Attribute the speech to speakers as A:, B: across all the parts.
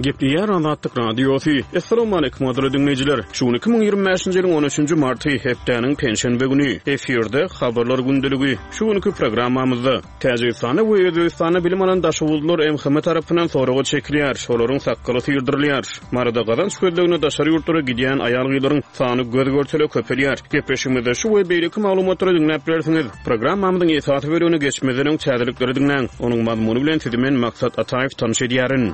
A: Gepleyer Azatlyk Radiosu. Assalamu alaykum adly dinleyijiler. Şu 2025-nji ýylyň 13-nji marty hepdeniň penşenbe güni efirde habarlar gündeligi. Şu günkü programmamyzda Täjikistana we Özbekistana bilim alan daşawullar MHM tarapyndan soragy çekilýär. Şolaryň sakkaly ýyrdyrylýar. Marada gadan şöldegine daşary ýurtlara gidýän aýalgylaryň sany göz görtele köpelýär. Gepeşimizde şu we beýleki maglumatlary dinläp bersiňiz. Programmamyzyň esaty bölügine geçmeden täzelikleri dinleň. Onuň mazmuny bilen sizimen maksat Ataýew tanyş edýärin.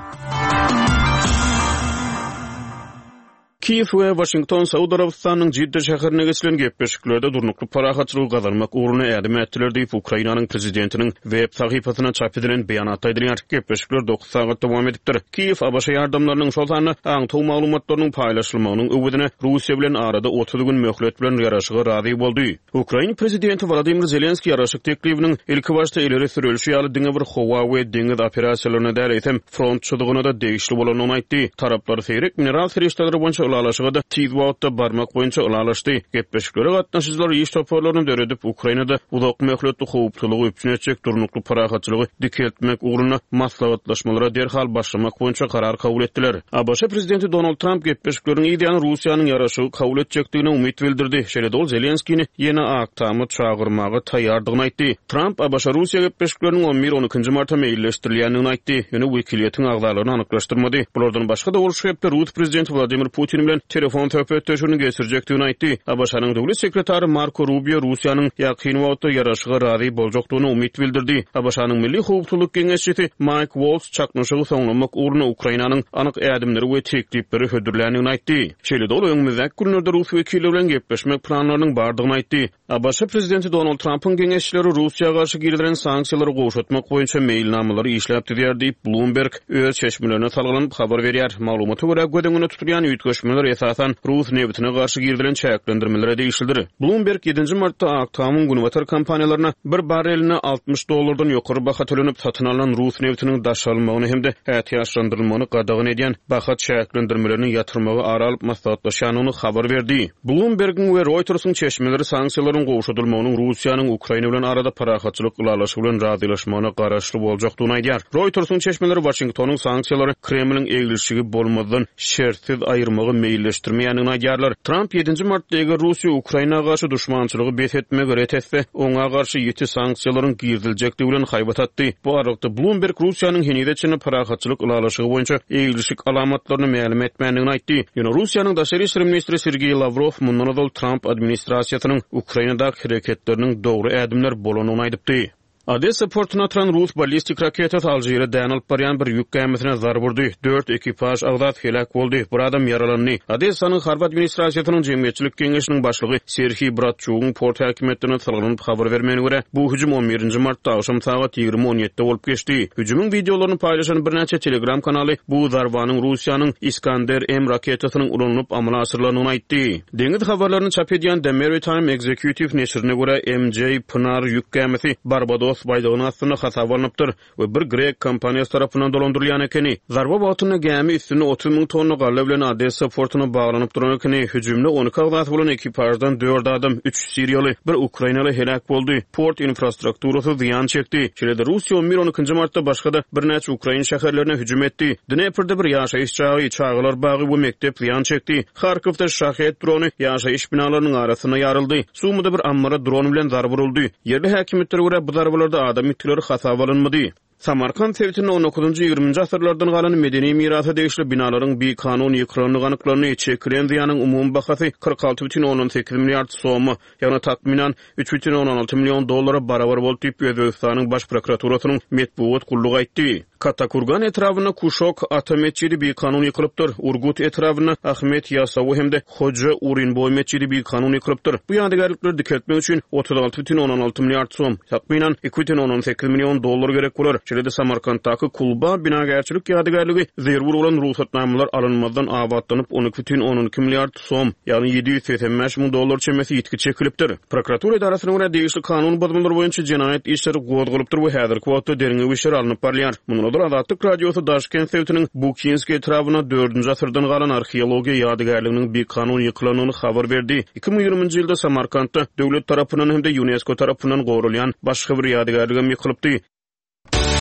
A: Kiev we Washington Saudi Arabistanyň Jidde şäherine geçilen gepleşiklerde durnukly parahatçylygy gazanmak uğruna ädim etdiler diýip Ukrainanyň prezidentiniň web sahypasyna çap edilen beýanat aýdylýar. Gepleşikler 9 sagat dowam edipdir. Kiev ABC ýardamlarynyň şol sany aňtaw maglumatlarynyň paýlaşylmagynyň öwüdine Russiýa bilen arada 30 gün möhlet bilen ýaraşyga razy boldy. Ukraina prezidenti Volodymyr Zelenski ýaraşyk teklifiniň ilki başda ileri sürülşi ýaly diňe bir howa we deňiz operasiýalaryna däretem frontçylygyna da degişli bolanyny aýtdy. Taraplar seýrek mineral serişdelери boýunça ulalaşyga da tiz wagtda barmak boýunça ulalaşdy. Gepleşiklere gatnaşyjylar iş toparlaryny döredip Ukrainada uzak möhletli howpçylygy üpjünetjek durnukly parahatçylygy dikeltmek uğruna maslahatlaşmalara derhal başlamak boýunça karar kabul etdiler. ABC prezidenti Donald Trump gepleşikleriň ideýany Russiýanyň ýaraşygy kabul etjekdigine umyt bildirdi. Şeýle ol Zelenskiňi ýene aktamy çağırmagy taýýardygyny aýtdy. Trump ABC Russiýa gepleşikleriniň 11-12 marta meýilleşdirilýänini aýtdy. Ýöne wekiliýetiň agzalaryny anyklaşdyrmady. Bulardan başga da ol şeýle Rus prezidenti Vladimir Putin bilen telefon söhbetleşigini geçirjekdigini aýtdy. ABC-nyň döwlet sekretary Marco Rubio Russiýanyň ýakyn wagtda ýaraşyga razy boljokdugyny umyt bildirdi. ABC-nyň Milli Howpçylyk Geňeşçisi Mike Waltz çaknaşygy soňlamak uğruna Ukrainanyň anyk ädimleri we teklipleri hödürlänigini aýtdy. Şeýle de ol öňümüzdäki günlerde Rus wekilleri bilen gepleşmek planlarynyň bardygyny aýtdy. ABC prezidenti Donald Trump'ın geňeşçileri Russiýa garşy girilen sanksiýalary goşatmak boýunça meýilnamaları işläpdi diýip Bloomberg öz çeşmelerine salgynyp habar berýär. Maglumata görä gödüňüne tutulýan ýetgeşmeler esasan Rus neftine garşy girilen çäklendirmelere değişildir. Bloomberg 7 martda aktamyň günwatar kampaniýalaryna bir bareline $60 ýokary baha tölenip satyn alynan Rus neftiniň daşalmagyny hemde ähtiýaçlandyrylmagyny gadagyn edýän baha çäklendirmelerini ýatyrmagy aralyp maslahatlaşanyny habar berdi. Bloomberg'in we Reuters'ın çeşmeleri sanksiýalaryň goşutulmagynyň Russiýanyň Ukraina bilen arada parahatçylyk ulalaşy bilen razylaşmagyna garaşly boljakdygyny aýdýar. Reuters'ın çeşmeleri Washingtonyň sanksiýalary Kremliň egilişigi bolmadan şertsiz aýyrmagy meýilleşdirmeýänini aýdýarlar. Trump 7 martda eger Russiýa Ukraina garşy düşmançylygy bethetmek öretese oňa garşy ýeti sanksiýalaryň girdiljekligi bilen haýbat atdy. Bu arada Bloomberg Russiýanyň henideçini parahatçylyk ulalaşygy boýunça egilişik alamatlaryny ma'lum etmändigini aýtdy. Ýöne Russiýanyň daşary işler ministri Sergey Lavrov mundan ol Trump administrasiýasynyň Ukrainadaky hereketleriniň dogry ädimler bolanyny aýdypdy. Odessa portuna atılan Rus ballistik raketasi Aljeýra dänilip barýan bir ýük gemisine zar burdy. 4 ekipaj agzat helak boldy. Bir adam yaralandy. Odessanyň harp administrasiýasynyň jemgyýetçilik geňeşiniň başlygy Serhiy Bratçugyň port häkimetine salgynyp habar bermegine görä, bu hüjüm 11 martda akşam saat 20:17-de bolup geçdi. Hüjümüň videolaryny paýlaşan bir näçe Telegram kanaly bu zarbanyň Russiýanyň Iskander M raketasynyň uranyp amala asyrlanyny aýtdy. Deňiz habarlaryny çap edýän The Maritime Executive neşrine görä MJ Pınar ýük gemisi Barbados baydygyny aslynda hasaba alınıpdyr we bir grek kompaniýasy tarapyndan dolandyrylýan ekeni. Zarba wagtyna gemi üstüne 30 000 tonna galla bilen Odessa portuna baglanyp duran ekeni. Hüjümde 12 agzat bolan ekipajdan 4 adam, 3 Siriýaly, bir Ukrainaly helak boldy. Port infrastrukturasy ziýan çekdi. Şeýle Russiýa 11-12 martda başga da bir näçe Ukraina şäherlerine hüjüm etdi. Dneperde bir ýaşaýyş çagy, çağlar bagy we mektep ziýan çekdi. Harkowda şahet drony ýaşaýyş binalarynyň arasyna ýaryldy. Sumyda bir ammara dron bilen zarb uruldy. Yerli häkimetlere görä bu zarbalarda adam itleri hasaba alınmadı. Samarkand sewtiniň 19-20 asyrlardan galan medeni mirasa degişli binalaryň bir kanun ýykranyny ganyklanyny çekilen ziýanyň umumy bahasy 46,18 milliard somy, ýagny takminan $3,16 milyon barabar bolup diýip Özbekistanyň baş prokuraturasynyň medeniýet gullugy aýtdy. Katakurgan etrawyna Kuşok Atametçidi bir kanun ýykylypdyr. Urgut etrawyna Ahmet Yasawy hemde Hoca Urinboy meçidi bir kanun ýykylypdyr. Bu ýadygarlykları dikeltmek üçin 36,16 milliard som, takminan $2,18 milyon gerek bolar. Şeýle Samarkanddaky Kulba binagerçilik ýadygarlygy zerwur bolan ruhsatnamalar alınmadan abatlanyp 12,12 milliard som, ýagny $785 milyon çemesi ýetki çekilipdir. Prokuratura idarasyna görä degişli kanun bozulmaları boýunça jenaýat işleri gozgulypdyr we häzirki wagtda deriňe işler alınıp barýar. Mundan Azatlyk radiosu Daşkent sewtiniň Bukinski etrawyna 4-nji asyrdan galan arheologiýa ýadygarlygynyň bir kanun ýyklanyny habar berdi. 2020-nji ýylda Samarkandda döwlet tarapyndan hem de UNESCO tarapyndan gowrulýan başga bir ýadygarlyk ýykylypdy.